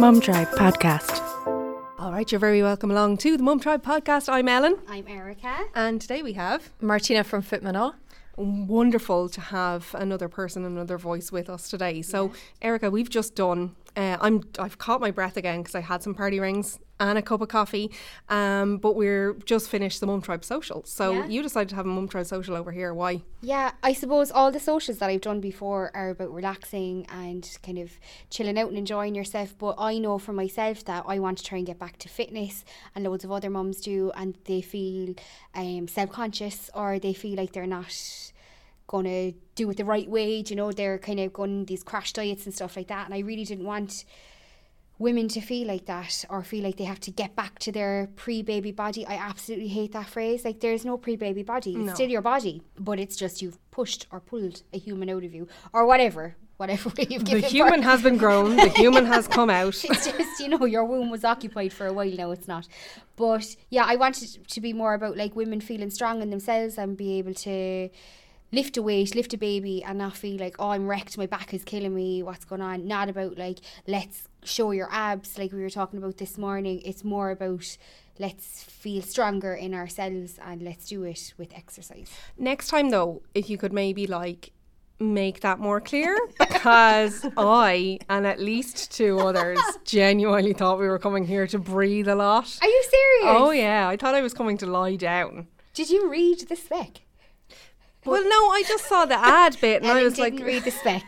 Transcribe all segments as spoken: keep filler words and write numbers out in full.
Mum Tribe podcast. All right, you're very welcome along to the Mum Tribe podcast. I'm Ellen. I'm Erica. And today we have Martina from Fitmana. Wonderful to have another person, another voice with us today. So, yeah. Erica, we've just done. Uh, I'm. I've caught my breath again because I had some party rings and a cup of coffee. Um, but we're just finished the Mum Tribe social. So yeah. you decided to have a Mum Tribe social over here. Why? Yeah, I suppose all the socials that I've done before are about relaxing and kind of chilling out and enjoying yourself. But I know for myself that I want to try and get back to fitness, and loads of other mums do, and they feel um, self-conscious, or they feel like they're not going to do it the right way. You know, they're kind of going these crash diets and stuff like that. And I really didn't want women to feel like that, or feel like they have to get back to their pre-baby body. I absolutely hate that phrase. Like, there's no pre-baby body. It's no. still your body, but it's just you've pushed or pulled a human out of you, or whatever. Whatever way you've given The human birth. has been grown. The human has come out. It's just, you know, your womb was occupied for a while. Now it's not. But yeah, I wanted to be more about like women feeling strong in themselves and be able to lift a weight, lift a baby, and not feel like, oh, I'm wrecked, my back is killing me, what's going on. Not about like, let's show your abs like we were talking about this morning. It's more about let's feel stronger in ourselves, and let's do it with exercise. Next time though, if you could maybe like make that more clear, because I and at least two others genuinely thought we were coming here to breathe a lot. Are you serious? Oh yeah, I thought I was coming to lie down. Did you read the spec? Well, no, I just saw the ad bit and Ellen I was didn't like, read the spec.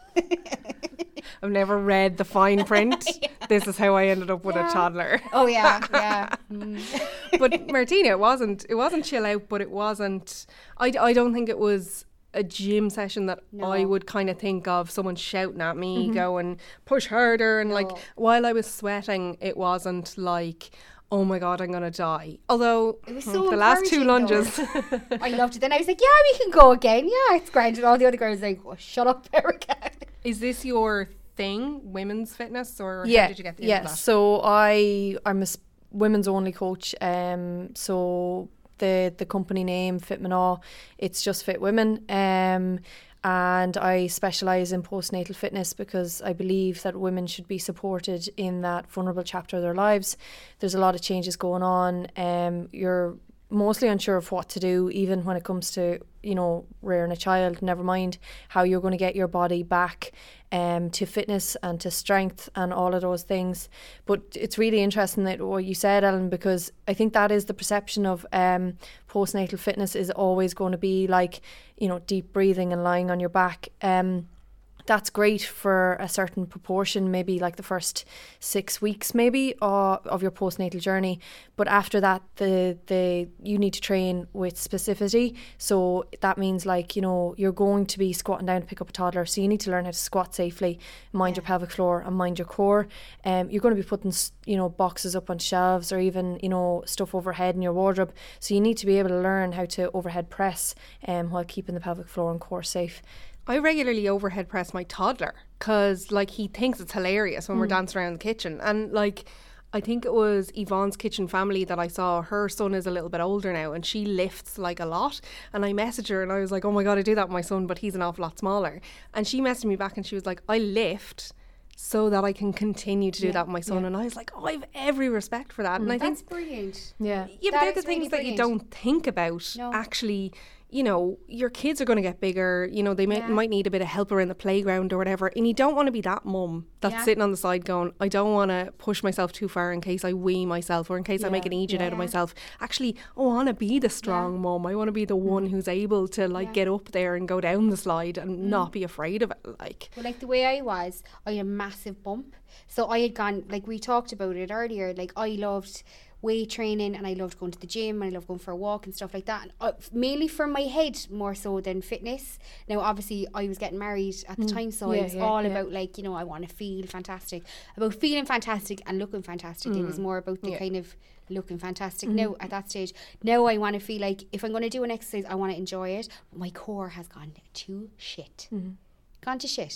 I've never read the fine print. Yeah. This is how I ended up with yeah. a toddler. Oh yeah, yeah. Mm. But Martina, it wasn't. It wasn't chill out, but it wasn't. I, I don't think it was a gym session that no. I would kind of think of someone shouting at me, mm-hmm. going push harder, and no. like while I was sweating, it wasn't like, oh my God, I'm going to die. Although it was so the last two lunges. I loved it. Then I was like, yeah, we can go again. Yeah, it's grand. And all the other girls were like, oh, shut up, Erica. Is this your thing, women's fitness, or yeah, how did you get the yeah. into that? So I, I'm a women's only coach. Um, so the the company name Fitmana, it's just Fit Women. Um, and I specialise in postnatal fitness because I believe that women should be supported in that vulnerable chapter of their lives. There's a lot of changes going on. Um, you're mostly unsure of what to do, even when it comes to, you know, rearing a child, never mind how you're going to get your body back um, to fitness and to strength and all of those things. But it's really interesting that what you said, Ellen, because I think that is the perception of um, postnatal fitness is always going to be like, you know, deep breathing and lying on your back. Um, that's great for a certain proportion, maybe like the first six weeks maybe uh, of your postnatal journey. But after that, the the you need to train with specificity. So that means like, you know, you're going to be squatting down to pick up a toddler. So you need to learn how to squat safely, mind yeah. your pelvic floor and mind your core. Um, you're going to be putting, you know, boxes up on shelves or even, you know, stuff overhead in your wardrobe. So you need to be able to learn how to overhead press um, while keeping the pelvic floor and core safe. I regularly overhead press my toddler because like he thinks it's hilarious when mm. we're dancing around the kitchen. And like I think it was Yvonne's Kitchen Family that I saw. Her son is a little bit older now and she lifts like a lot. And I messaged her and I was like, oh my God, I do that with my son, but he's an awful lot smaller. And she messaged me back and she was like, I lift so that I can continue to do yeah, that with my son. Yeah. And I was like, oh, I have every respect for that. Mm. And I That's think brilliant. Yeah. Yeah, but they're the things really that you don't think about no. actually. You know, your kids are going to get bigger, you know, they may, yeah. might need a bit of help around the playground or whatever, and you don't want to be that mum that's yeah. sitting on the side going, I don't want to push myself too far in case I wee myself or in case yeah. I make an idiot yeah. out of myself. Actually, I want to be the strong yeah. mum. I want to be the one who's able to like yeah. get up there and go down the slide and mm. not be afraid of it. Like, well, like the way I was, I had a massive bump. So I had gone, like we talked about it earlier, like I loved weight training and I loved going to the gym and I loved going for a walk and stuff like that, and uh, mainly for my head more so than fitness. Now obviously I was getting married at the mm. time, so yeah, it was yeah, all yeah. about like, you know, I want to feel fantastic, about feeling fantastic and looking fantastic. mm. It was more about the yeah. kind of looking fantastic. Mm. Now at that stage, now I want to feel like if I'm going to do an exercise I want to enjoy it, but my core has gone to shit. Mm. Gone to shit.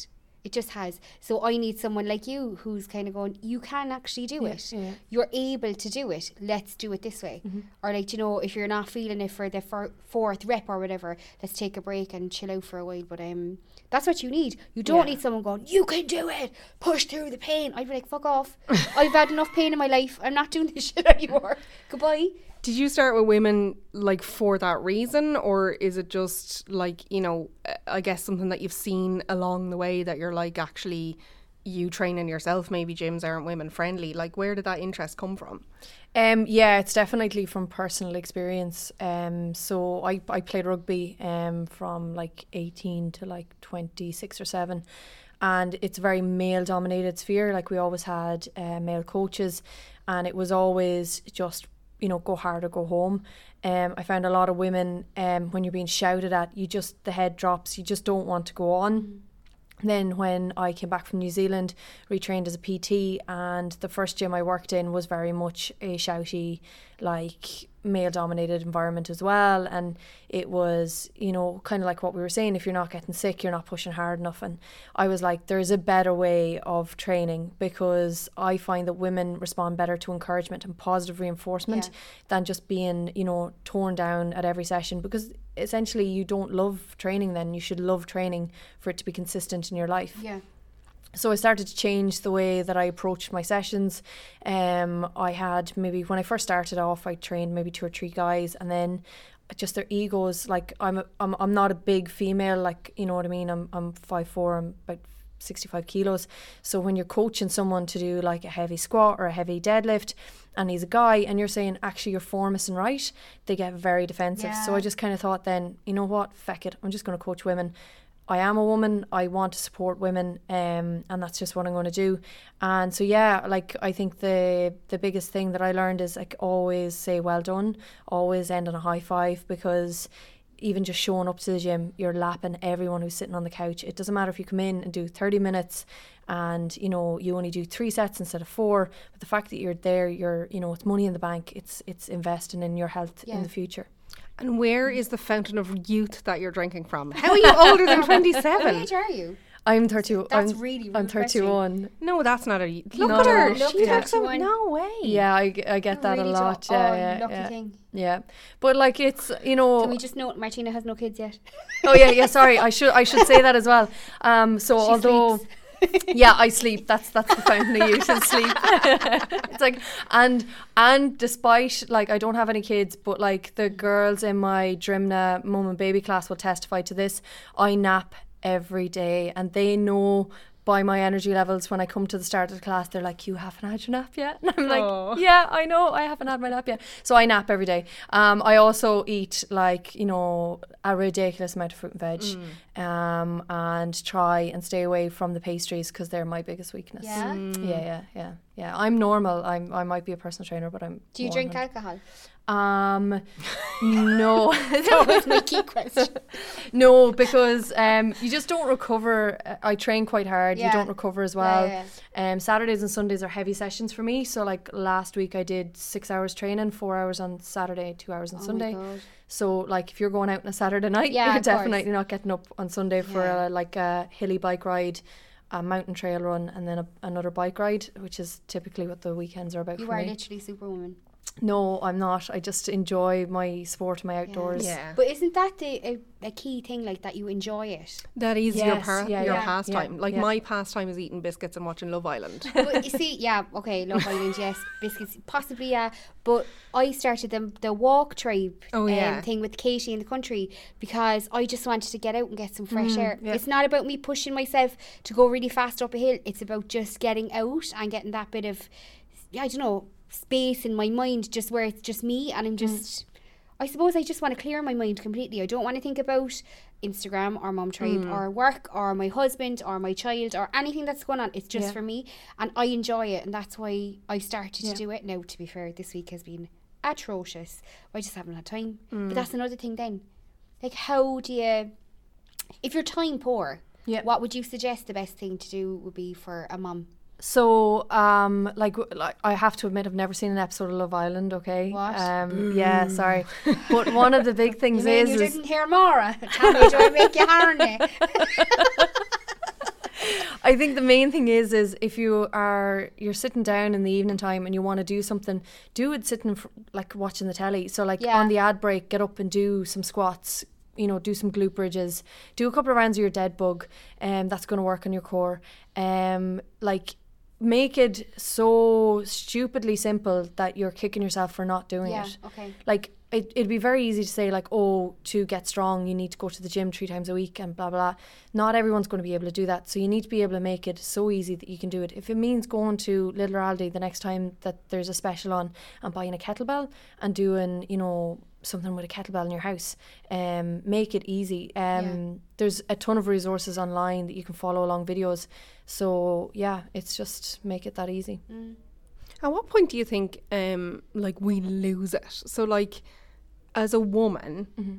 It just has. So I need someone like you who's kind of going, you can actually do Yeah, it. yeah. You're able to do it. Let's do it this way. Mm-hmm. Or like, you know, if you're not feeling it for the fir- fourth rep or whatever, let's take a break and chill out for a while. But um, that's what you need. You don't Yeah. need someone going, you can do it. Push through the pain. I'd be like, fuck off. I've had enough pain in my life. I'm not doing this shit anymore. Goodbye. Did you start with women like for that reason, or is it just like, you know, uh, I guess something that you've seen along the way that you're like, actually you training yourself, maybe gyms aren't women friendly? Like, where did that interest come from? Um, yeah, it's definitely from personal experience. Um, so I, I played rugby um, from like eighteen to like twenty-six or seven. And it's a very male dominated sphere. Like we always had uh, male coaches, and it was always just, you know, go hard or go home. Um, I found a lot of women, um, when you're being shouted at, you just, the head drops, you just don't want to go on. Mm. Then when I came back from New Zealand, retrained as a P T, and the first gym I worked in was very much a shouty, like male dominated environment as well. And it was, you know, kind of like what we were saying, if you're not getting sick, you're not pushing hard enough. And I was like, there's a better way of training, because I find that women respond better to encouragement and positive reinforcement yeah. than just being, you know, torn down at every session, because essentially you don't love training then. You should love training for it to be consistent in your life. Yeah. So I started to change the way that I approached my sessions. Um, I had maybe, when I first started off, I trained maybe two or three guys, and then just their egos, like I'm a, I'm I'm not a big female, like, you know what I mean, I'm I'm five foot four, I'm about sixty-five kilos. So when you're coaching someone to do like a heavy squat or a heavy deadlift, and he's a guy, and you're saying actually your form isn't right, they get very defensive. Yeah. So I just kind of thought then, you know what, feck it, I'm just going to coach women. I am a woman, I want to support women, um, and that's just what I'm going to do. And so yeah, like I think the the biggest thing that I learned is like always say well done, always end on a high five, because even just showing up to the gym, you're lapping everyone who's sitting on the couch. It doesn't matter if you come in and do thirty minutes and, you know, you only do three sets instead of four, but the fact that you're there, you're, you know, it's money in the bank, it's it's investing in your health yeah. in the future. And where is the fountain of youth that you're drinking from? How are you older than twenty-seven? How age are you? I'm thirty. That's I'm, really rude I'm thirty-one. No, that's not a... Look No, at her. look She at looks so... her. No way. Yeah, I, I get that really a lot. do- Yeah, oh, yeah, lucky yeah. thing. Yeah, but like it's, you know. Can we just note Martina has no kids yet? Oh yeah, yeah. Sorry, I should I should say that as well. Um, so She although. sleeps. Yeah, I sleep. That's that's the fountain of youth is sleep. It's like, and and despite like I don't have any kids, but like the girls in my Drimna mum and baby class will testify to this. I nap every day, and they know by my energy levels when I come to the start of the class, they're like, you haven't had your nap yet? And I'm like, Aww. yeah, I know, I haven't had my nap yet. So I nap every day. Um, I also eat like, you know, a ridiculous amount of fruit and veg, mm. um, and try and stay away from the pastries because they're my biggest weakness. Yeah? Mm. Yeah, yeah, yeah. Yeah, I'm normal. I'm, I might be a personal trainer, but I'm Do you normal. drink alcohol? Um, no. That was my key question. No, because um, you just don't recover. Uh, I train quite hard. Yeah. You don't recover as well. Yeah, yeah. Um, Saturdays and Sundays are heavy sessions for me. So like last week I did six hours training, four hours on Saturday, two hours on Oh Sunday. my God. So like if you're going out on a Saturday night, Yeah, you're of course. definitely not getting up on Sunday for Yeah. a, like a hilly bike ride, a mountain trail run, and then a, another bike ride, which is typically what the weekends are about You for are me. literally superwoman. No, I'm not. I just enjoy my sport and my outdoors. Yeah. But isn't that the a, a key thing, like that you enjoy it? That is your, Yes, par- yeah, your yeah. pastime. Yeah, Like yeah. my pastime is eating biscuits and watching Love Island. But you see, yeah, okay, Love Island, yes, biscuits, possibly, yeah. But I started the the walk tribe Oh, yeah. um, thing with Katie in the country because I just wanted to get out and get some fresh air. yeah. It's not about me pushing myself to go really fast up a hill. It's about just getting out and getting that bit of, I don't know, space in my mind, just where it's just me, and I'm just, I suppose I just want to clear my mind completely. I don't want to think about Instagram or Mum Tribe or work or my husband or my child or anything that's going on. It's just Yeah. for me, and I enjoy it, and that's why I started Yeah. to do it. Now, to be fair, this week has been atrocious. I just haven't had time. But that's another thing then. Like, how do you, if you're time poor, Yeah. what would you suggest the best thing to do would be for a mum? So, um, like, w- like, I have to admit, I've never seen an episode of Love Island. Okay. What? Um, yeah, sorry, but one of the big things You mean is, you is didn't hear Maura? Tell me, do I make you horny? I think the main thing is is if you are you're sitting down in the evening time and you want to do something, do it sitting fr- like watching the telly. So like Yeah. on the ad break, get up and do some squats. You know, do some glute bridges. Do a couple of rounds of your dead bug, and um, that's going to work on your core. Um, like make it so stupidly simple that you're kicking yourself for not doing Yeah, it. okay. Like it, it'd be very easy to say like, oh, to get strong you need to go to the gym three times a week and blah blah. Not everyone's going to be able to do that, so you need to be able to make it so easy that you can do it. If it means going to Little Aldi the next time that there's a special on and buying a kettlebell and doing, you know, something with a kettlebell in your house, um, make it easy. Um, Yeah. There's a ton of resources online that you can follow along videos. So yeah, it's just make it that easy. Mm. At what point do you think, um, like, we lose it? So, like, as a woman, Mm-hmm.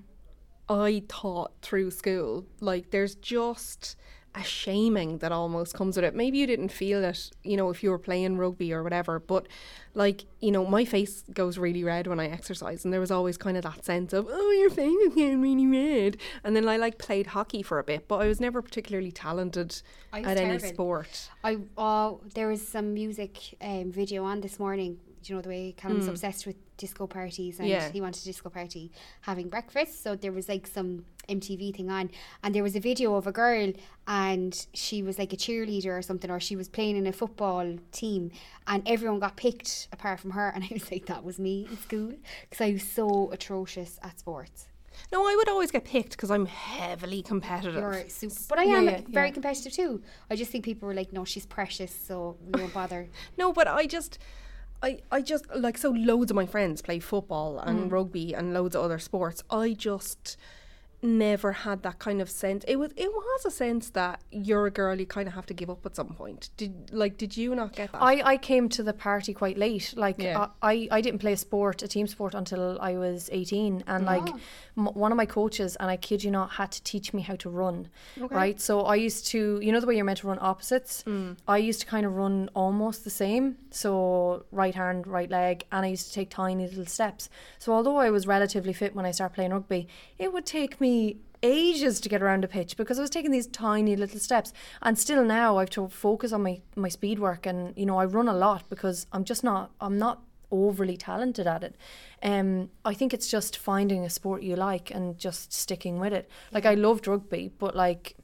I thought through school, like, there's just a shaming that almost comes with it. Maybe you didn't feel it, you know, if you were playing rugby or whatever, but, like, you know, my face goes really red when I exercise, and there was always kind of that sense of, oh, your face is getting really red. And then I, like, played hockey for a bit, but I was never particularly talented I was at any terrible. sport. I uh, there was some music um, video on this morning. Do you know the way Callum's obsessed with disco parties, and Yeah. he wanted a disco party having breakfast, so there was like some M T V thing on, and there was a video of a girl, and she was like a cheerleader or something, or she was playing in a football team, and everyone got picked apart from her, and I was like, that was me in school, because I was so atrocious at sports. No, I would always get picked because I'm heavily competitive. You're super, but I Yeah, am yeah, very yeah. competitive too. I just think people were like, no, she's precious, so we won't bother. No, but I just, I, I just, like, so loads of my friends play football and rugby and loads of other sports. I just never had that kind of sense. It was, it was a sense that you're a girl, you kind of have to give up at some point. Did, like, did you not get that? I, I came to the party quite late. Like Yeah. I, I didn't play a sport, a team sport, until I was eighteen. And like m- one of my coaches, and I kid you not, had to teach me how to run. Right. So I used to, you know, the way you're meant to run opposites. I used to kind of run almost the same. So right hand, right leg, and I used to take tiny little steps. So although I was relatively fit when I started playing rugby, it would take me ages to get around a pitch because I was taking these tiny little steps. And still now I've to focus on my, my speed work, and you know, I run a lot because I'm just not I'm not overly talented at it. Um I think it's just finding a sport you like and just sticking with it. Like I loved rugby, but like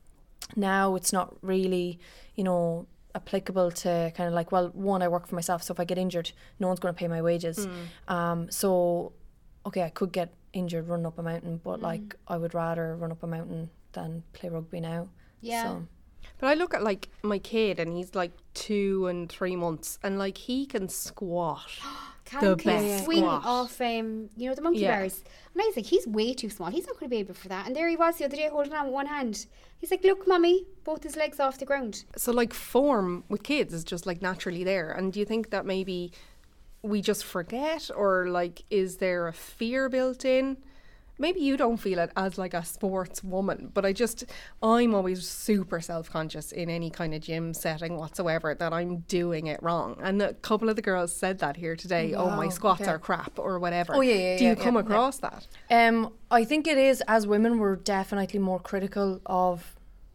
now it's not really, you know, applicable to kind of like, well, one, I work for myself, so if I get injured, no one's going to pay my wages. Um so okay, I could get injured running up a mountain, but like I would rather run up a mountain than play rugby now. Yeah. So, But I look at, like, my kid, and he's like two and three months, and like he can squat. Callum The can best swing squat. off, um, you know, the monkey Yeah. bars. And I was like, he's way too small. He's not going to be able for that. And there he was the other day holding on with one hand. He's like, look, mummy, both his legs off the ground. So, like, form with kids is just like naturally there. And do you think that maybe we just forget, or like, is there a fear built in? Maybe you don't feel it as like a sports woman, but I just, I'm always super self-conscious in any kind of gym setting whatsoever that I'm doing it wrong. And a couple of the girls said that here today. Oh, my Wow, squats okay. are crap or whatever. Oh, yeah, yeah, Do you yeah, come yeah, across that? Um, I think it is, as women, we're definitely more critical of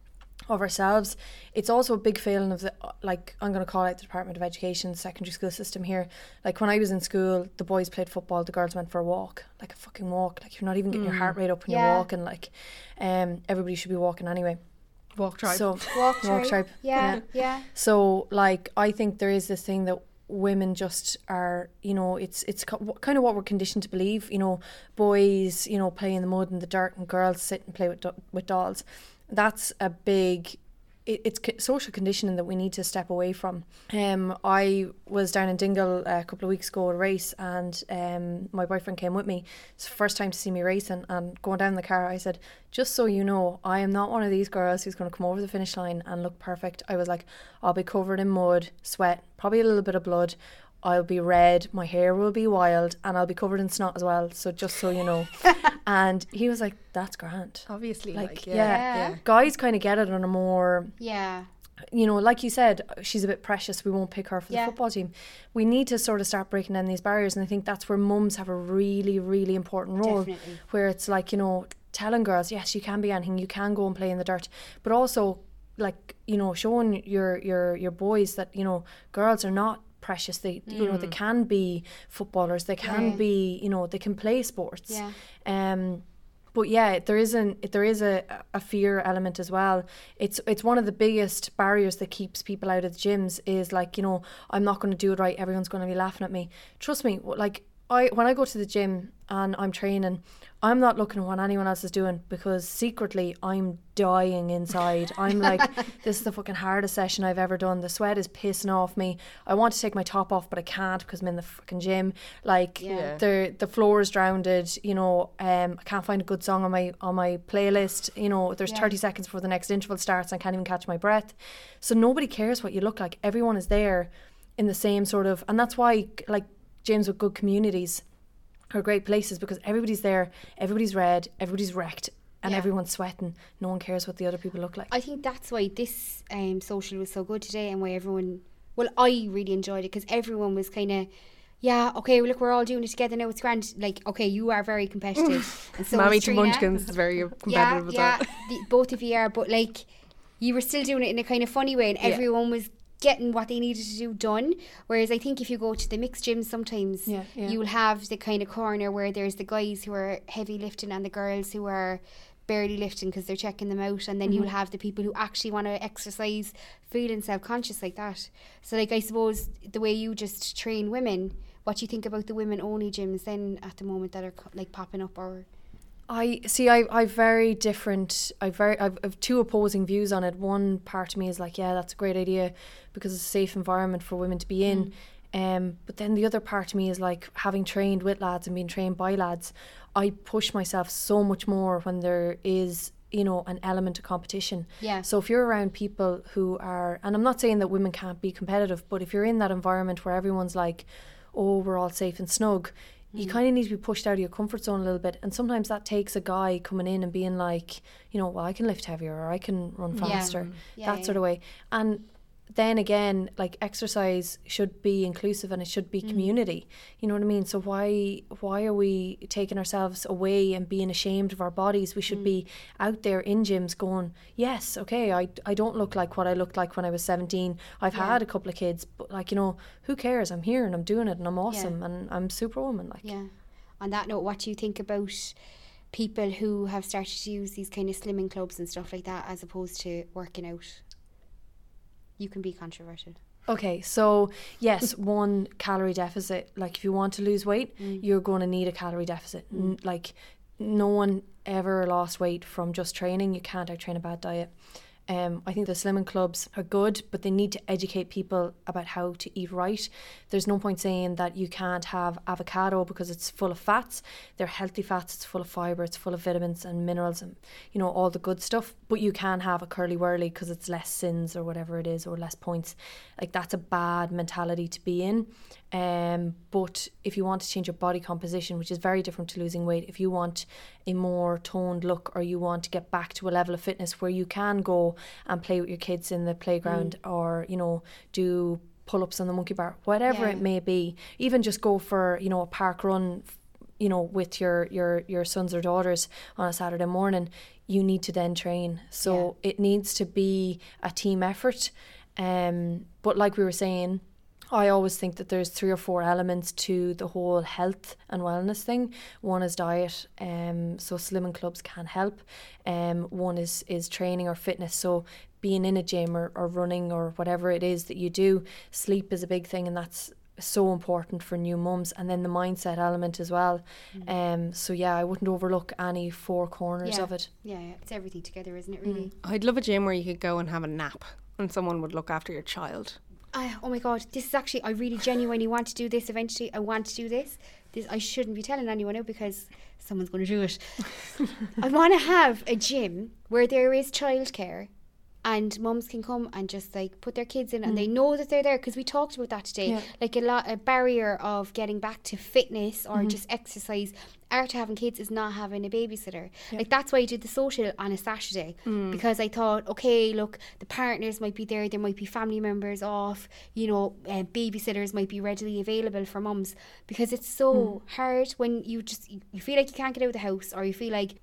of ourselves. It's also a big failing of the, like, I'm going to call out the Department of Education, secondary school system here. Like, when I was in school, the boys played football, the girls went for a walk, like a fucking walk. Like, you're not even getting your heart rate up when Yeah. you're walking. Like, um, everybody should be walking anyway. Walk tribe. So, Walk walk tribe. tribe. Yeah, yeah. So, like, I think there is this thing that women just are, you know, it's it's co- kind of what we're conditioned to believe. You know, boys, you know, play in the mud and the dirt, and girls sit and play with do- with dolls. That's a big. It, it's co- social conditioning that we need to step away from. Um, I was down in Dingle a couple of weeks ago at a race, and um, my boyfriend came with me. It's the first time to see me racing, and going down in the car, I said, just so you know, I am not one of these girls who's going to come over the finish line and look perfect. I was like, I'll be covered in mud, sweat, probably a little bit of blood. I'll be red, my hair will be wild, and I'll be covered in snot as well. So just so you know. And he was like, that's grand. Obviously, Like, like, yeah. yeah. Yeah. Guys kind of get it on a more, Yeah. you know, like you said, she's a bit precious, we won't pick her for Yeah. the football team. We need to sort of start breaking down these barriers, and I think that's where mums have a really, really important role. Definitely. Where it's like, you know, telling girls, yes, you can be anything, you can go and play in the dirt, but also like, you know, showing your your your boys that, you know, girls are not precious. They mm. you know, they can be footballers, they can yeah. be, you know, they can play sports. Yeah. Um But yeah, there is an there is a, a fear element as well. It's it's one of the biggest barriers that keeps people out of the gyms is like, you know, I'm not going to do it right. Everyone's going to be laughing at me. Trust me, like I when I go to the gym and I'm training, I'm not looking at what anyone else is doing because secretly I'm dying inside. I'm like, this is the fucking hardest session I've ever done. The sweat is pissing off me. I want to take my top off, but I can't because I'm in the fucking gym. Like Yeah. the the floor is drowned. You know, um, I can't find a good song on my on my playlist. You know, there's Yeah. thirty seconds before the next interval starts. And I can't even catch my breath. So nobody cares what you look like. Everyone is there in the same sort of, and that's why like gyms with good communities are great places because everybody's there, everybody's red, everybody's wrecked, and Yeah. everyone's sweating. No one cares what the other people look like. I think that's why this um, social was so good today and why everyone, well, I really enjoyed it because everyone was kind of, yeah, okay, well, look, we're all doing it together now, it's grand. Like, okay, you are very competitive. And so Mammy is to Trina. Munchkins is very Yeah, competitive as yeah, well. the, both of you are, but like, you were still doing it in a kind of funny way and Yeah. everyone was getting what they needed to do done. Whereas I think if you go to the mixed gyms sometimes Yeah, yeah. you'll have the kind of corner where there's the guys who are heavy lifting and the girls who are barely lifting because they're checking them out, and then Mm-hmm. you'll have the people who actually want to exercise feeling self-conscious like that. So like I suppose the way you just train women, what do you think about the women only gyms then at the moment that are co- like popping up? Or I see. I I've very different. I very I've, I've two opposing views on it. One part of me is like, yeah, that's a great idea because it's a safe environment for women to be in. Mm. Um, but then the other part of me is like, having trained with lads and being trained by lads, I push myself so much more when there is, you know, an element of competition. Yeah. So if you're around people who are, and I'm not saying that women can't be competitive, but if you're in that environment where everyone's like, oh, we're all safe and snug, you kind of need to be pushed out of your comfort zone a little bit. And sometimes that takes a guy coming in and being like, you know, well, I can lift heavier or I can run Yeah. faster, Yeah, that yeah, sort of way. And then again, like, exercise should be inclusive and it should be community. You know what I mean? So why why are we taking ourselves away and being ashamed of our bodies? We should be out there in gyms going, yes, okay, I, I don't look like what I looked like when I was seventeen. I've Yeah. had a couple of kids, but like, you know, who cares? I'm here and I'm doing it and I'm awesome and I'm superwoman. Like, yeah. On that note, what do you think about people who have started to use these kind of slimming clubs and stuff like that as opposed to working out? You can be controversial. okay, so yes, one, calorie deficit. Like, if you want to lose weight, Mm. you're going to need a calorie deficit. N- like, no one ever lost weight from just training. You can't out-train a bad diet. Um, I think the slimming clubs are good, but they need to educate people about how to eat right. There's no point saying that you can't have avocado because it's full of fats. They're healthy fats, it's full of fibre, it's full of vitamins and minerals and, you know, all the good stuff. But you can have a curly whirly because it's less sins or whatever it is, or less points. Like, that's a bad mentality to be in. Um, but if you want to change your body composition, which is very different to losing weight, if you want a more toned look or you want to get back to a level of fitness where you can go and play with your kids in the playground mm. or, you know, do pull-ups on the monkey bar, whatever Yeah. it may be, even just go for, you know, a park run, you know, with your, your, your sons or daughters on a Saturday morning, you need to then train. So yeah. it needs to be a team effort. Um, but like we were saying, I always think that there's three or four elements to the whole health and wellness thing. One is diet, um, so slimming clubs can help. Um, one is, is training or fitness, so being in a gym or, or running or whatever it is that you do. Sleep is a big thing, and that's so important for new mums. And then the mindset element as well. Mm. Um, so yeah, I wouldn't overlook any four corners yeah. of it. Yeah, yeah, it's everything together, isn't it, really? Mm. I'd love a gym where you could go and have a nap and someone would look after your child. I, oh my god, this is actually, I really genuinely want to do this eventually. I want to do this. This I shouldn't be telling anyone now because someone's going to do it. I want to have a gym where there is childcare and mums can come and just like put their kids in mm. and they know that they're there, because we talked about that today. Yeah. Like a lot, a barrier of getting back to fitness or mm-hmm. just exercise after having kids is not having a babysitter. Yeah. Like, that's why I did the social on a Saturday mm. because I thought, okay, look, the partners might be there, there might be family members off, you know, uh, babysitters might be readily available for mums, because it's so mm. hard when you just you feel like you can't get out of the house, or you feel like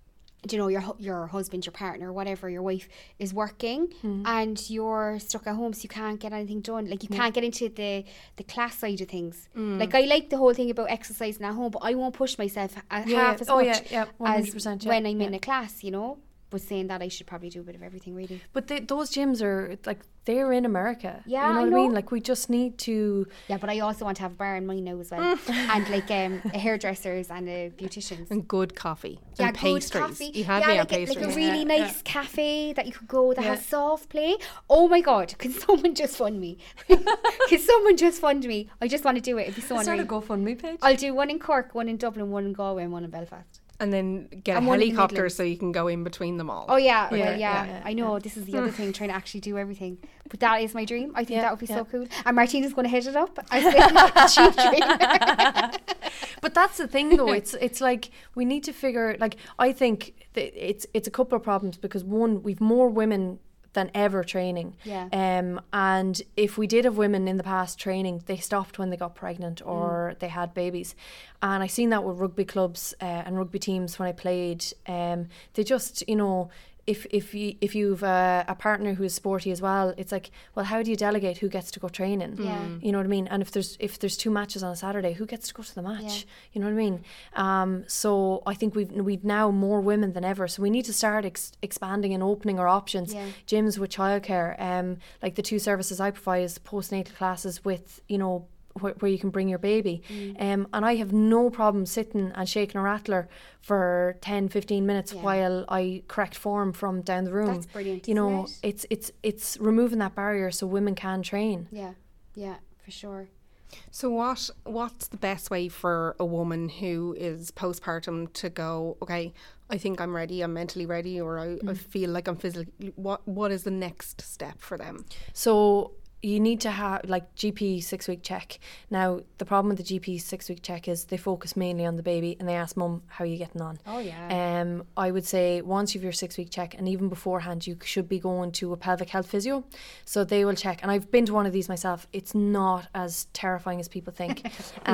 you know, your hu- your husband, your partner, whatever, your wife is working mm. and you're stuck at home, so you can't get anything done. Like you yeah. can't get into the, the class side of things. Mm. Like I like the whole thing about exercising at home, but I won't push myself a- yeah, half as oh, much yeah, yeah, as yeah, when I'm yeah. in a class, you know. But saying that, I should probably do a bit of everything, really. But they, those gyms are like, they're in America. Yeah, you know I what know. I mean? Like we just need to. Yeah, but I also want to have a bar in mine now as well, and like um, a hairdressers and a beauticians and good coffee yeah, and pastries. Good coffee. You had yeah, me like on pastries. A, like a really yeah, nice yeah. cafe that you could go that yeah. has soft play. Oh my God! Can someone just fund me? Can someone just fund me? I just want to do it. It'd be so unreal. unreal. Start a GoFundMe page. I'll do one in Cork, one in Dublin, one in Galway, and one in Belfast. And then get and a helicopter so you can go in between them all. Oh yeah, yeah, yeah, well, yeah. yeah, yeah I know yeah. this is the other thing, trying to actually do everything. But that is my dream. I think yeah, that would be yeah. so cool. And Martina's going to head it up as the chief trainer. But that's the thing, though. It's it's like we need to figure. Like I think that it's it's a couple of problems because one, we've more women than ever training. Yeah. Um, and if we did have women in the past training, they stopped when they got pregnant or mm. they had babies. And I seen that with rugby clubs uh, and rugby teams when I played. Um, they just, you know, if if you if you've a, a partner who's sporty as well, it's like, well, how do you delegate who gets to go training? Yeah. You know what I mean? And if there's if there's two matches on a Saturday, who gets to go to the match? Yeah. You know what I mean? Um, so I think we've we've now more women than ever. So we need to start ex- expanding and opening our options. Yeah. Gyms with childcare, um, like the two services I provide is postnatal classes with, you know, wh- where you can bring your baby. Mm. Um, and I have no problem sitting and shaking a rattler for ten, fifteen minutes yeah. while I correct form from down the room. That's brilliant. You know, it? it's it's it's removing that barrier so women can train. Yeah, yeah, for sure. So what what's the best way for a woman who is postpartum to go, okay, I think I'm ready, I'm mentally ready, or I, mm. I feel like I'm physically, what what is the next step for them? So you need to have like G P six week check. Now the problem with the G P six week check is they focus mainly on the baby and they ask mum, how are you getting on? Oh yeah. Um, I would say once you've your six week check, and even beforehand, you should be going to a pelvic health physio. So they will check. And I've been to one of these myself. It's not as terrifying as people think.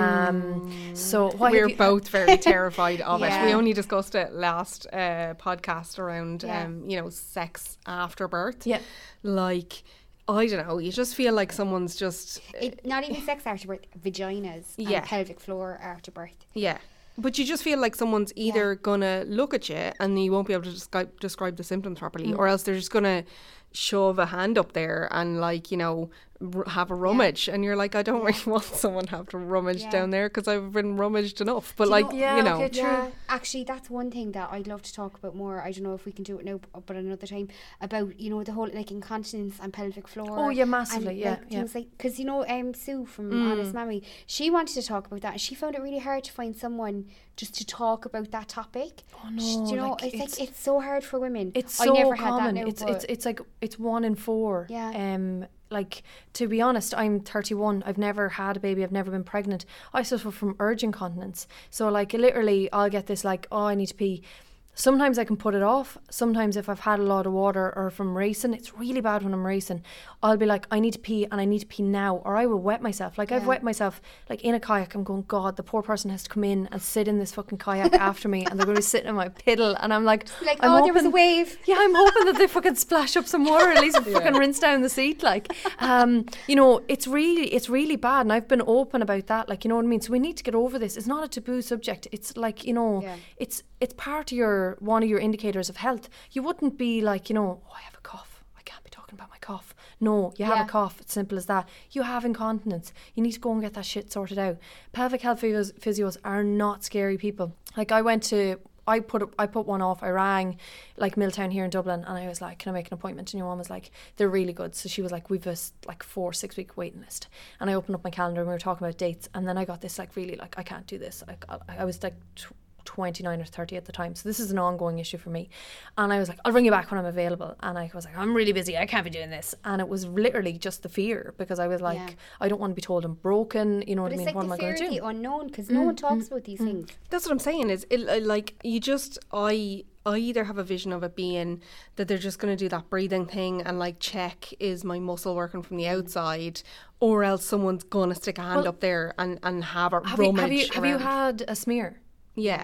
um, so what we're you, both very terrified of yeah. it. We only discussed it last uh, podcast around, yeah. um, you know, sex after birth. Yeah. Like, I don't know, you just feel like someone's just... It, not even sex after birth, vaginas yeah. and pelvic floor after birth. Yeah. But you just feel like someone's either yeah. going to look at you and you won't be able to describe, describe the symptoms properly, mm. or else they're just going to shove a hand up there and, like, you know, r- have a rummage. Yeah. And you're like, I don't yeah. really want someone to have to rummage yeah. down there because I've been rummaged enough. But, do like, you know, yeah, you know. Okay, true. Yeah, actually, that's one thing that I'd love to talk about more. I don't know if we can do it now, but another time, about, you know, the whole, like, incontinence and pelvic floor. Oh, yeah, massively, and, yeah. like, yeah. things like, because, you know, um, Sue from Mm. Honest Mammy, she wanted to talk about that. And she found it really hard to find someone just to talk about that topic. Oh, no. She, you know, like, it's, it's like, it's so hard for women. It's so I never common. Had that now, it's, it's, it's like, it's one in four. Yeah. Um, like, to be honest, I'm thirty-one. I've never had a baby. I've never been pregnant. I suffer from urge incontinence. So, like, literally, I'll get this, like, oh, I need to pee. Sometimes I can put it off. Sometimes if I've had a lot of water or if I'm racing, it's really bad when I'm racing. I'll be like, I need to pee and I need to pee now, or I will wet myself. Like yeah. I've wet myself like in a kayak. I'm going, God, the poor person has to come in and sit in this fucking kayak after me, and they're going to be sitting in my piddle, and I'm like, like I'm oh, hoping, there was a wave. Yeah, I'm hoping that they fucking splash up some water, at least yeah. fucking rinse down the seat. Like, um, you know, it's really, it's really bad, and I've been open about that. Like, you know what I mean? So we need to get over this. It's not a taboo subject. It's like, you know, yeah. it's it's part of your one of your indicators of health. You wouldn't be like, you know, oh, I have a cough, I can't be talking about my cough. No, you have yeah. a cough. It's simple as that. You have incontinence. You need to go and get that shit sorted out. Pelvic health physios, physios are not scary people. Like, I went to I put I put one off. I rang like Milltown here in Dublin, and I was like, can I make an appointment? And your mom was like, they're really good. So she was like, we've a like four six week waiting list. And I opened up my calendar and we were talking about dates, and then I got this like really like, I can't do this. Like I, I was like tw- twenty-nine or thirty at the time, so this is an ongoing issue for me. And I was like, I'll ring you back when I'm available. And I was like, I'm really busy, I can't be doing this. And it was literally just the fear, because I was like, yeah. I don't want to be told I'm broken, you know but what I mean? Like what am I going to do? It's like the fear of the unknown, because mm, no one talks mm, about these mm. things. That's what I'm saying, is it, like, you just I I either have a vision of it being that they're just going to do that breathing thing and like check, is my muscle working from the outside, or else someone's going to stick a hand well, up there and, and have a have rummage you, have you, have you around. had a smear? Yeah.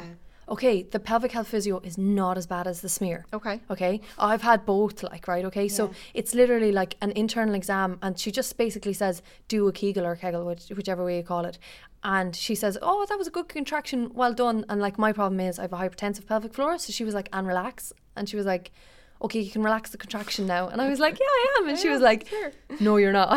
okay, the pelvic health physio is not as bad as the smear. Okay. Okay. I've had both, like, right, okay? So it's literally like an internal exam, and she just basically says, do a Kegel or Kegel, which, whichever way you call it. And she says, oh, that was a good contraction, well done. And like, my problem is I have a hypertensive pelvic floor. So she was like, and relax. And she was like, okay, you can relax the contraction now. And I was like, yeah, I am. And she was like, sure. No, you're not.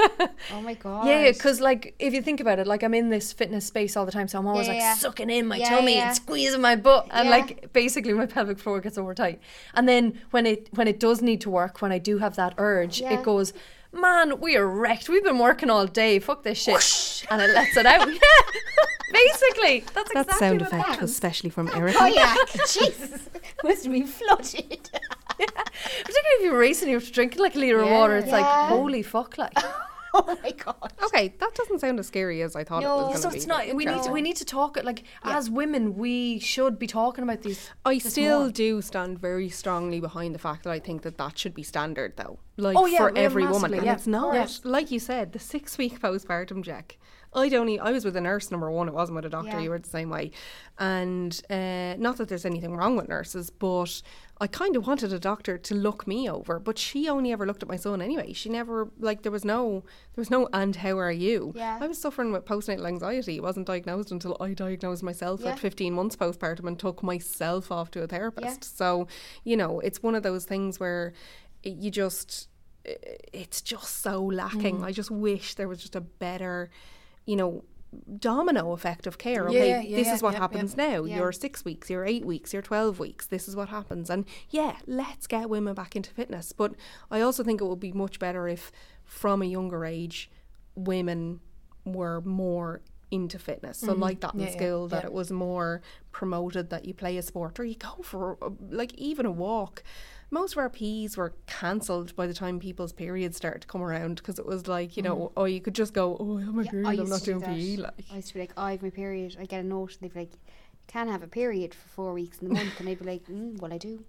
Oh my God. Yeah, because like, if you think about it, like I'm in this fitness space all the time. So I'm always Yeah, like yeah. sucking in my Yeah, tummy yeah. and squeezing my butt. And Yeah. like, basically my pelvic floor gets over tight. And then when it, when it does need to work, when I do have that urge, Yeah. it goes, man, we are wrecked. We've been working all day. Fuck this shit. Whoosh, and it lets it out. Yeah. Basically. That's That exactly sound what effect happens. was especially from Erica. Oh yeah, Jesus, must have been flooded. Particularly if you're racing, you have to drink like a litre of Yeah. water. It's like, Yeah. holy fuck, like. Oh my God. Okay, that doesn't sound as scary as I thought No, it was going to So be. it's not. We need to. We need to talk. Like as women, we should be talking about these. I this still more. do stand very strongly behind the fact that I think that that should be standard, though. Like Oh, yeah, for yeah, every woman, massively, and yeah. it's not. Yeah. Like you said, the six-week postpartum check. I don't. E- I was with a nurse. Number one, it wasn't with a doctor. Yeah. You were the same way, and uh, not that there's anything wrong with nurses, but I kind of wanted a doctor to look me over. But she only ever looked at my son anyway. She never like there was no there was no and how are you? Yeah. I was suffering with postnatal anxiety. It wasn't diagnosed until I diagnosed myself Yeah. at fifteen months postpartum and took myself off to a therapist. Yeah. So, you know, it's one of those things where you just, it's just so lacking. I just wish there was just a better, you know, domino effect of care. Yeah, Okay, yeah, yeah, this yeah, is what yeah, happens yeah. now. Yeah. You're six weeks, you're eight weeks, you're twelve weeks. This is what happens. And yeah, let's get women back into fitness. But I also think it would be much better if from a younger age, women were more into fitness. So like that in Yeah, yeah, school, that yeah. it was more promoted that you play a sport or you go for a, like even a walk. Most of our P Es were cancelled by the time people's periods started to come around because it was like, you know, oh, you could just go, oh, I have my Yeah, period, I I'm used not to do doing P E. that. Like, I used to be like, oh, I have my period. I get a note and they'd be like, can have a period for four weeks in the month. And I'd be like, mm, well, I do.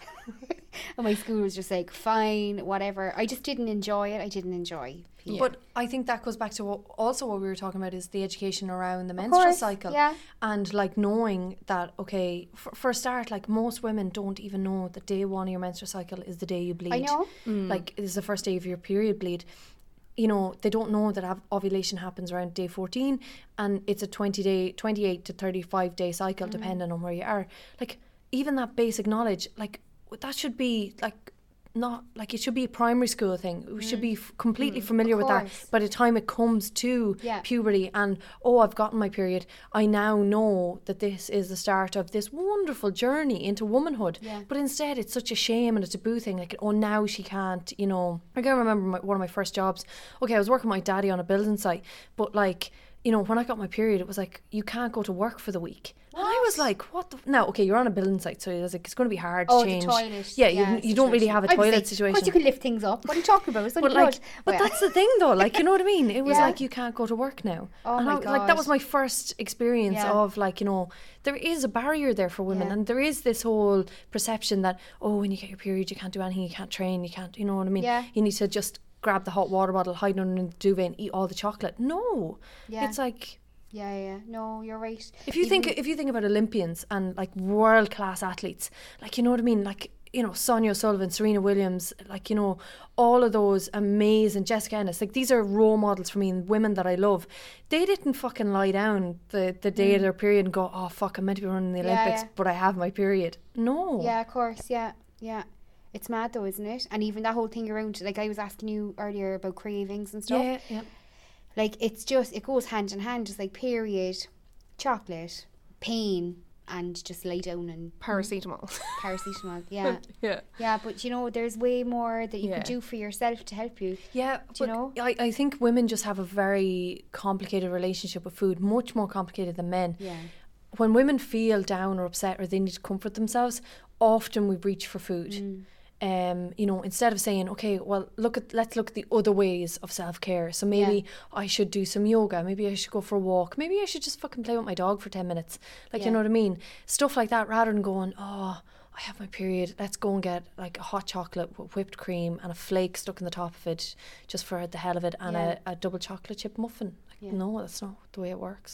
And my school was just like, fine, whatever. I just didn't enjoy it. I didn't enjoy P E. But I think that goes back to what, also what we were talking about is the education around the menstrual course, cycle. yeah. And like knowing that, okay, for, for a start, like most women don't even know that day one of your menstrual cycle is the day you bleed. I know. Like it is the first day of your period bleed. You know, they don't know that ov- ovulation happens around day fourteen and it's a twenty day, twenty-eight to thirty-five day cycle depending on where you are. Like even that basic knowledge, like that should be like not like it should be a primary school thing. We should be f- completely familiar with that course. by the time it comes to Yeah. puberty and oh, I've gotten my period. I now know that this is the start of this wonderful journey into womanhood. Yeah. But instead, it's such a shame and a taboo thing. Like, oh, now she can't. You know, I can remember my, one of my first jobs. Okay, I was working with my daddy on a building site, but like, you know, when I got my period, it was like you can't go to work for the week. And I was like, what the? Now, okay, you're on a building site, so it's like it's going to be hard Oh, to the change. toilet. Yeah, Yeah, you, you don't really situation. have a I was toilet like, situation. Of course you can lift things up. What are you talking about? It's only But like, blood. but Well, that's the thing though. Like, you know what I mean? It was Yeah. like you can't go to work now. Oh and my I, like that was God. my first experience Yeah. of like, you know, there is a barrier there for women, Yeah. and there is this whole perception that oh, when you get your period, you can't do anything, you can't train, you can't, you know what I mean? Yeah. You need to just grab the hot water bottle, hide under the duvet, and eat all the chocolate. No, Yeah. it's like. yeah, yeah. No, you're right. If you think if you think about Olympians and like world class athletes, like you know what I mean, like you know Sonia O'Sullivan, Serena Williams, like you know all of those amazing Jessica Ennis, like these are role models for me and women that I love. They didn't fucking lie down the the day of their period and go, oh fuck, I'm meant to be running the Mm. Yeah, Olympics, yeah. but I have my period. No. Yeah, of course. Yeah, yeah. It's mad though, isn't it? And even that whole thing around, like I was asking you earlier about cravings and stuff. Yeah, yeah. Like it's just, it goes hand in hand. Just like period, chocolate, pain, and just lay down and paracetamol. paracetamol. Yeah, yeah. yeah. But you know, there's way more that you Yeah. could do for yourself to help you. Yeah, Do you but know? I, I think women just have a very complicated relationship with food, much more complicated than men. Yeah. When women feel down or upset or they need to comfort themselves, often we reach for food. Mm. Um, you know, instead of saying, okay, well, look at let's look at the other ways of self care. So maybe Yeah. I should do some yoga. Maybe I should go for a walk. Maybe I should just fucking play with my dog for ten minutes. Like, Yeah. you know what I mean? Stuff like that, rather than going, oh, I have my period. Let's go and get like a hot chocolate with whipped cream and a flake stuck in the top of it, just for the hell of it, and Yeah. a, a double chocolate chip muffin. Like, Yeah. no, that's not the way it works.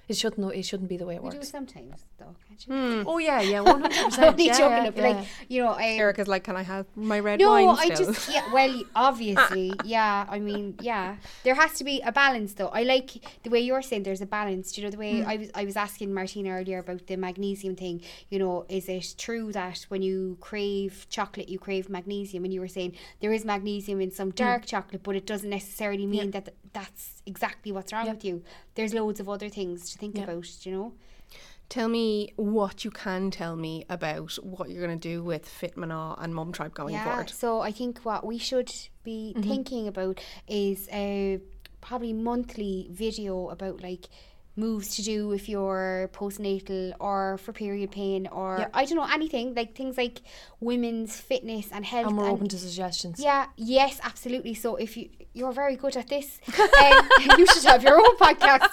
It shouldn't. It shouldn't be the way it We do works. sometimes, though, can't you? Mm. Oh yeah, yeah, one hundred percent. Only Yeah, joking, yeah, but yeah. like, you know, um, Erica's like, can I have my red no, wine I still? just yeah. Well, obviously, yeah. I mean, yeah. There has to be a balance, though. I like the way you're saying there's a balance. Do you know the way Mm. I was? I was asking Martina earlier about the magnesium thing. You know, is it true that when you crave chocolate, you crave magnesium? And you were saying there is magnesium in some dark chocolate, but it doesn't necessarily mean Yeah. that th- that's exactly what's wrong Yeah. with you. There's loads of other things to think Yeah. about. Do you know? Tell me what you can tell me about what you're going to do with Fit Mana and Mum Tribe going Yeah, forward. so I think what we should be Mm-hmm. thinking about is a probably monthly video about like moves to do if you're postnatal or for period pain or Yeah. I don't know, anything like things like women's fitness and health. And we're and open to suggestions. yeah, yes, absolutely. So if you you're very good at this, um, you should have your own podcast.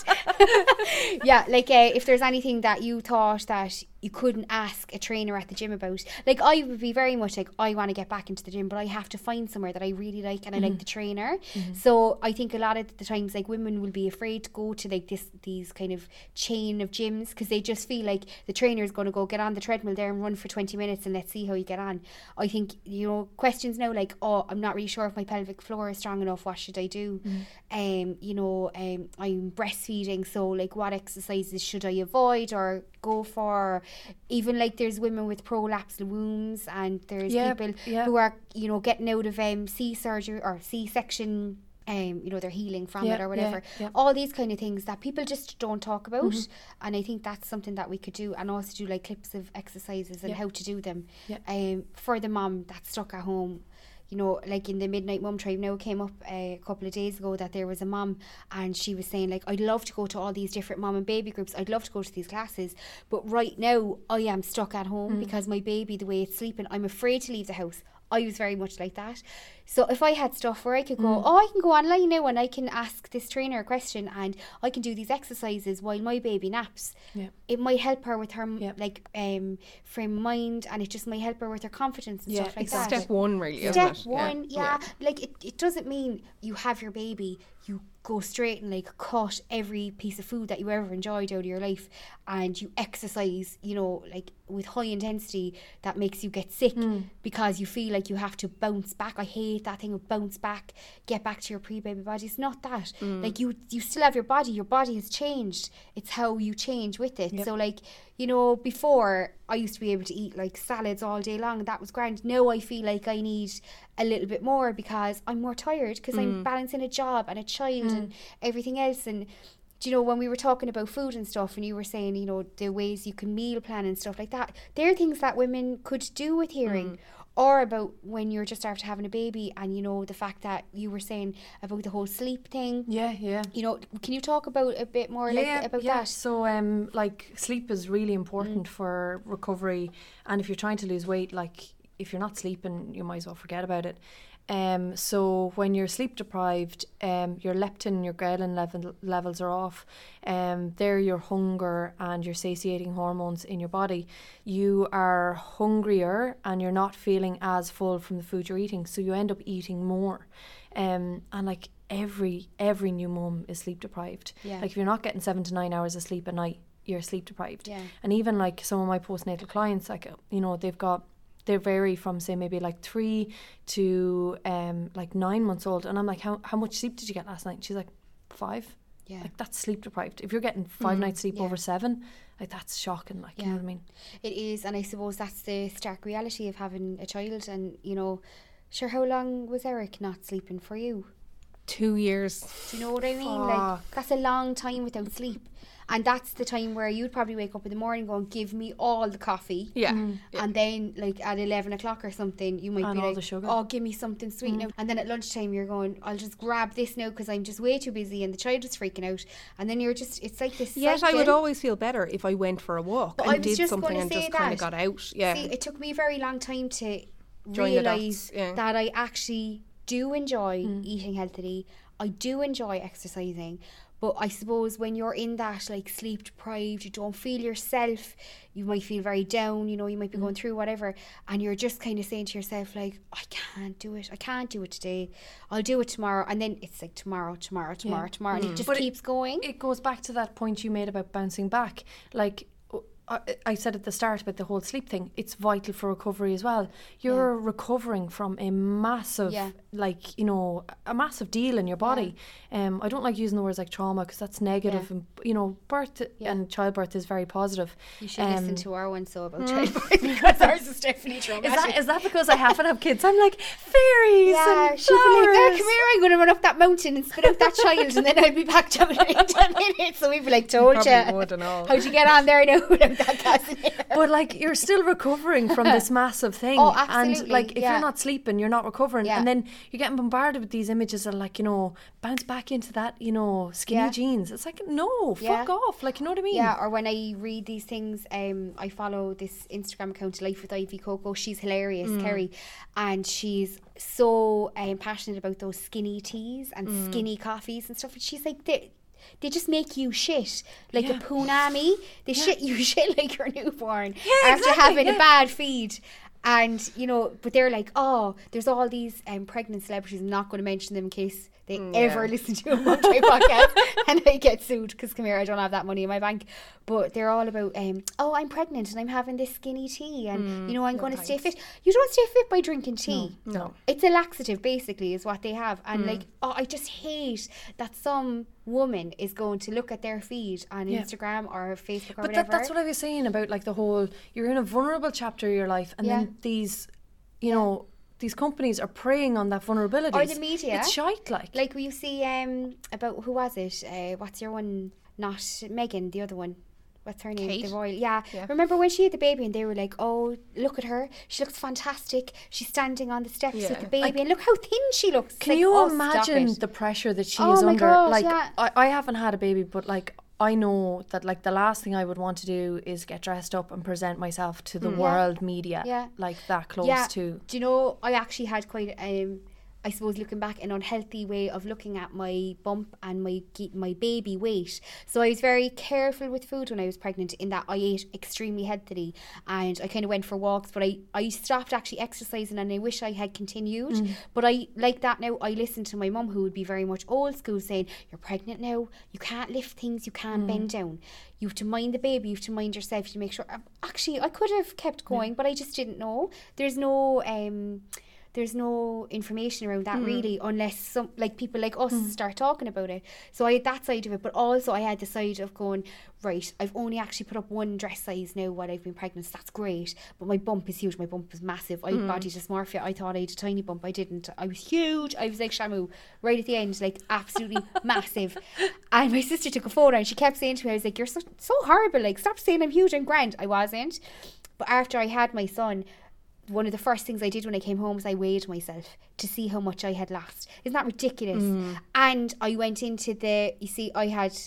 Yeah, like uh, if there's anything that you thought that you couldn't ask a trainer at the gym about, like I would be very much like, I want to get back into the gym, but I have to find somewhere that I really like and I like the trainer. So I think a lot of the times like women will be afraid to go to like this these kind of chain of gyms because they just feel like the trainer is going to go get on the treadmill there and run for twenty minutes and let's see how you get on. I think, you know, questions now like, oh, I'm not really sure if my pelvic floor is strong enough, what should I do? Um, you know, um, I'm breastfeeding, so like what exercises should I avoid or go for? Even like there's women with prolapsed wombs and there's Yeah, people yeah. who are, you know, getting out of um, C surgery or C-section, um, you know, they're healing from Yeah, it or whatever. yeah, yeah. All these kind of things that people just don't talk about. Mm-hmm. And I think that's something that we could do, and also do like clips of exercises and Yeah. how to do them. Yeah. Um, for the mum that's stuck at home. You know, like in the Midnight Mum Tribe now came up uh, a couple of days ago that there was a mum and she was saying like, I'd love to go to all these different mum and baby groups, I'd love to go to these classes, but right now I am stuck at home because my baby, the way it's sleeping, I'm afraid to leave the house. I was very much like that. So if I had stuff where I could go, oh, I can go online now and I can ask this trainer a question and I can do these exercises while my baby naps. Yeah. It might help her with her Yeah. like um frame of mind, and it just might help her with her confidence and Yeah, stuff like exactly. that. Step one, really, isn't Step it? one, yeah. Like it, it doesn't mean you have your baby, you go straight and like cut every piece of food that you ever enjoyed out of your life and you exercise, you know, like with high intensity that makes you get sick because you feel like you have to bounce back. I hate that thing of bounce back, get back to your pre-baby body. It's not that. Like you you still have your body. Your body has changed. It's how you change with it. Yep. So like, you know, before I used to be able to eat like salads all day long and that was grand. Now I feel like I need a little bit more because I'm more tired because I'm balancing a job and a child and everything else. And do you know, when we were talking about food and stuff and you were saying, you know, the ways you can meal plan and stuff like that, they're things that women could do with hearing. Or about when you're just after having a baby and, you know, the fact that you were saying about the whole sleep thing. Yeah, yeah. You know, can you talk about a bit more like about yeah. that? So, um, like sleep is really important for recovery, and if you're trying to lose weight, like if you're not sleeping, you might as well forget about it. Um, so when you're sleep deprived, um, your leptin, your ghrelin level levels are off. Um, they're your hunger and your satiating hormones in your body. You are hungrier and you're not feeling as full from the food you're eating, so you end up eating more. Um, and like every every new mum is sleep deprived. Yeah. Like if you're not getting seven to nine hours of sleep a night, you're sleep deprived. Yeah. And even like some of my postnatal clients, like you know, they've got. They vary from say maybe like three to um like nine months old, and I'm like, how how much sleep did you get last night? She's like, five. Yeah. Like that's sleep deprived. If you're getting five nights sleep yeah. over seven, like that's shocking. Like you know Yeah. what I mean? It is, and I suppose that's the stark reality of having a child. And, you know, sure, how long was Eric not sleeping for you? Two years. Do you know what I mean? Like, that's a long time without sleep. And that's the time where you'd probably wake up in the morning going, give me all the coffee. Yeah. yeah. And then, like, at eleven o'clock or something, you might And be all like, the sugar. oh, give me something sweet now. And then at lunchtime, you're going, I'll just grab this now because I'm just way too busy and the child is freaking out. And then you're just, it's like this Yet I cycle. would always feel better if I went for a walk But I and was did just something gonna and say just kind of that. got out. Yeah. See, it took me a very long time to Join the dots, realise yeah. that I actually do enjoy Mm. eating healthily. I do enjoy exercising, But I suppose when you're in that like sleep deprived, you don't feel yourself, you might feel very down, you know, you might be mm. going through whatever, and you're just kind of saying to yourself like, I can't do it, I can't do it today, I'll do it tomorrow, and then it's like tomorrow, tomorrow, tomorrow, yeah. tomorrow, mm. and it just but keeps it, going. It goes back to that point you made about bouncing back. Like I, I said at the start about the whole sleep thing, it's vital for recovery as well. You're yeah. recovering from a massive, yeah. like, you know, a massive deal in your body. Yeah. Um, I don't like using the words like trauma because that's negative, yeah. and, you know, birth yeah. and childbirth is very positive. You should um, listen to our one so about mm. childbirth because ours is definitely traumatic. Is that, is that because I haven't had kids? I'm like, fairies yeah, and she'd be like, there, come here, I'm going to run up that mountain and spit out that child and then I'll be back down in ten minutes. So we'd be like, told you. How'd you get on there now without that gas in here? But like you're still recovering from this massive thing. Oh, absolutely. And like if yeah. you're not sleeping, you're not recovering. Yeah. And then you're getting bombarded with these images that are like, you know, bounce back into that, you know, skinny yeah. jeans. It's like, no, yeah. fuck off. Like, you know what I mean? Yeah, or when I read these things, um, I follow this Instagram account, Life with Ivy Coco. She's hilarious, mm. Kerry. And she's so um, passionate about those skinny teas and mm. skinny coffees and stuff. And she's like, they They just make you shit like yeah. a punami. They yeah. shit you shit like your newborn yeah, after exactly, having yeah. a bad feed. And, you know, but they're like, oh, there's all these um, pregnant celebrities. I'm not going to mention them in case they yeah. ever listen to a Mum Tribe podcast and I get sued because, come here, I don't have that money in my bank. But they're all about, um, oh, I'm pregnant and I'm having this skinny tea and, mm, you know, I'm no going to stay fit. You don't stay fit by drinking tea. No. no. It's a laxative, basically, is what they have. And, mm. like, oh, I just hate that some woman is going to look at their feed on yeah. Instagram or Facebook or but whatever. But that, that's what I was saying about, like, the whole, you're in a vulnerable chapter of your life and yeah. then these, you yeah. know, these companies are preying on that vulnerability. Or the media. It's shite, like. Like, you see um, about, who was it? Uh, what's your one? Not Megan, the other one. What's her name? Kate? The royal. Yeah. yeah. Remember when she had the baby and they were like, oh, look at her. She looks fantastic. She's standing on the steps yeah. with the baby. Like, and look how thin she looks. Can like, you oh, imagine the pressure that she oh is my under? God, like, yeah. I, I haven't had a baby, but like, I know that like the last thing I would want to do is get dressed up and present myself to the mm. world yeah. media yeah. like that close yeah. to. Do you know, I actually had quite um I suppose looking back, an unhealthy way of looking at my bump and my my baby weight. So I was very careful with food when I was pregnant in that I ate extremely healthily and I kind of went for walks, but I, I stopped actually exercising and I wish I had continued. Mm. But I like that now. I listen to my mum who would be very much old school saying, you're pregnant now, you can't lift things, you can't mm. bend down. You have to mind the baby, you have to mind yourself, you have to make sure. Actually, I could have kept going, yeah. but I just didn't know. There's no... um. There's no information around that mm. really, unless some like people like us mm. start talking about it. So I had that side of it, but also I had the side of going, right, I've only actually put up one dress size now while I've been pregnant, so that's great, but my bump is huge, my bump is massive. I had mm. body dysmorphia. I thought I had a tiny bump, I didn't. I was huge. I was like Shamu right at the end, like absolutely massive. And my sister took a photo and she kept saying to me, I was like, you're so, so horrible, like stop saying I'm huge, I'm grand. I wasn't. But after I had my son, one of the first things I did when I came home was I weighed myself to see how much I had lost. Isn't that ridiculous? Mm. And I went into the, you see, I had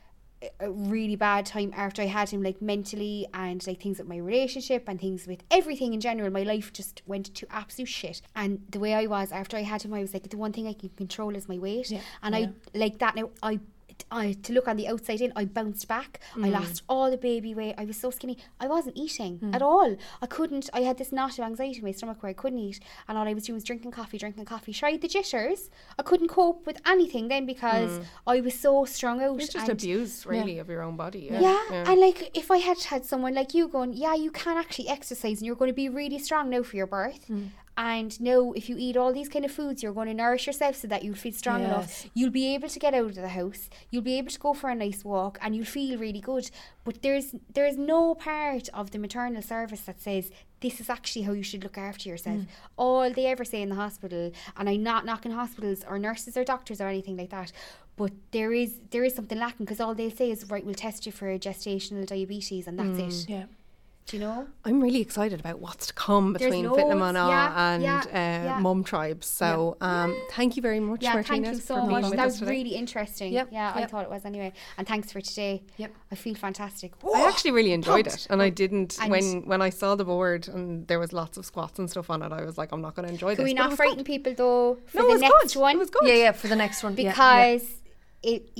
a really bad time after I had him, like mentally and like things with my relationship and things with everything in general. My life just went to absolute shit. And the way I was after I had him, I was like, the one thing I can control is my weight. Yeah. And yeah. I like that now. I I, to look on the outside in, I bounced back. Mm. I lost all the baby weight. I was so skinny. I wasn't eating mm. at all. I couldn't. I had this knot of anxiety in my stomach where I couldn't eat, and all I was doing was drinking coffee, drinking coffee. Sure, I had the jitters. I couldn't cope with anything then because mm. I was so strung out. It's just abuse, really, yeah. of your own body. Yeah. Yeah. yeah, and like if I had had someone like you going, yeah, you can actually exercise and you're going to be really strong now for your birth. Mm. And now if you eat all these kind of foods, you're going to nourish yourself so that you'll feel strong yes. enough. You'll be able to get out of the house. You'll be able to go for a nice walk and you'll feel really good. But there's there's no part of the maternal service that says this is actually how you should look after yourself. Mm. All they ever say in the hospital, and I'm not knocking hospitals or nurses or doctors or anything like that, but there is there is something lacking because all they'll say is, right, we'll test you for gestational diabetes and that's mm. it. Yeah. Do you know? I'm really excited about what's to come between Fitnamana yeah, and yeah, uh, yeah. Mum Tribes. So yeah. um, thank you very much, yeah, Martina. Thank you so much. That was today. really interesting. Yep. Yeah, yep. I thought it was anyway. And thanks for today. Yep. I feel fantastic. I actually really enjoyed Pumped. it. And I didn't, and when when I saw the board and there was lots of squats and stuff on it, I was like, I'm not going to enjoy Can this. we not frighten good. people though for no, the it was next good. one? It was good. Yeah, yeah, for the next one. Because yeah, yeah. it, yeah,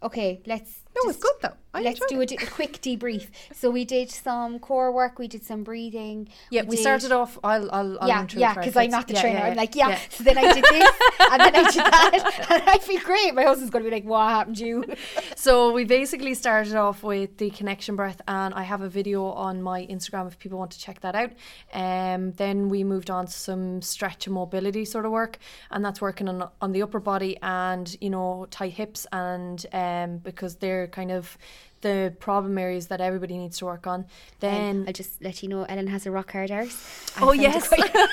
Okay, let's. No, it's good though. I Let's do a, d- a quick debrief. So we did some core work, we did some breathing. Yeah, we, we started off. I'll, I'll, I'll yeah, yeah, because I'm not the yeah, trainer. yeah, yeah. I'm like, yeah. yeah. So then I did this, and then I did that, and I feel great. My husband's going to be like, "What happened to you?" So we basically started off with the connection breath, and I have a video on my Instagram if people want to check that out. Um, then we moved on to some stretch and mobility sort of work, and that's working on on the upper body and you know tight hips, and um, because they're kind of the problem areas that everybody needs to work on. Then um, I'll just let you know Ellen has a rock hard arse. Oh yes.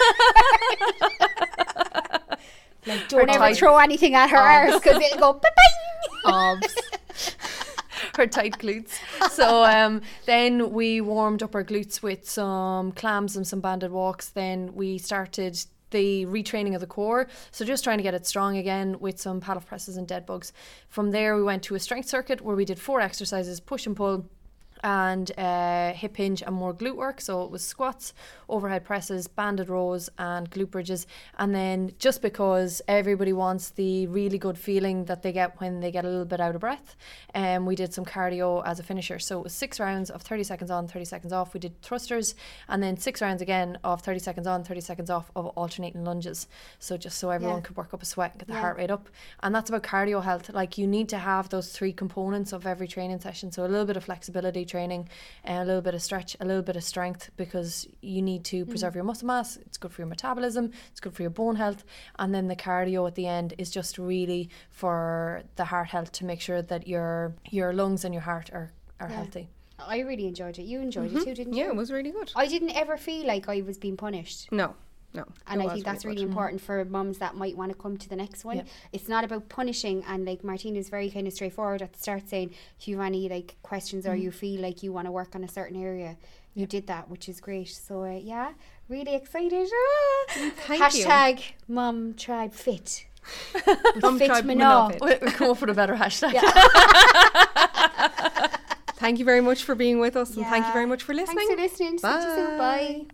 Like, don't Her ever tight- throw anything at her Obs. arse because it'll go bye-bye. Obs. Her tight glutes. So um, then we warmed up our glutes with some clams and some banded walks. Then we started the retraining of the core, so just trying to get it strong again with some paddle presses and dead bugs. From there we went to a strength circuit where we did four exercises: push and pull, and uh, hip hinge and more glute work. So it was squats, overhead presses, banded rows and glute bridges. And then just because everybody wants the really good feeling that they get when they get a little bit out of breath, um, we did some cardio as a finisher. So it was six rounds of thirty seconds on, thirty seconds off. We did thrusters, and then six rounds again of thirty seconds on, thirty seconds off of alternating lunges. So just so everyone Yeah. could work up a sweat and get the Yeah. heart rate up. And that's about cardio health. Like, you need to have those three components of every training session. So a little bit of flexibility training, and a little bit of stretch, a little bit of strength, because you need to preserve mm. your muscle mass. It's good for your metabolism, it's good for your bone health, and then the cardio at the end is just really for the heart health, to make sure that your your lungs and your heart are, are Yeah. healthy. I really enjoyed it. You enjoyed Mm-hmm. it too, didn't you? Yeah, it was really good. I didn't ever feel like I was being punished. No, no. And it I was think that's really really good. important for mums that might want to come to the next one. Yeah. It's not about punishing, and like Martina's very kind of straightforward at the start, saying if you have any like questions or you feel like you want to work on a certain area, you did that, which is great. So uh, yeah, really excited. Ah! Thank you. Hashtag Mum Tribe Fit. Mum Fit Tribe me Mum now. Fit. We'll we'll come up with a better hashtag. Thank you very much for being with us, and thank you Yeah. very much for listening. Thanks for listening. See you soon. Bye. Bye.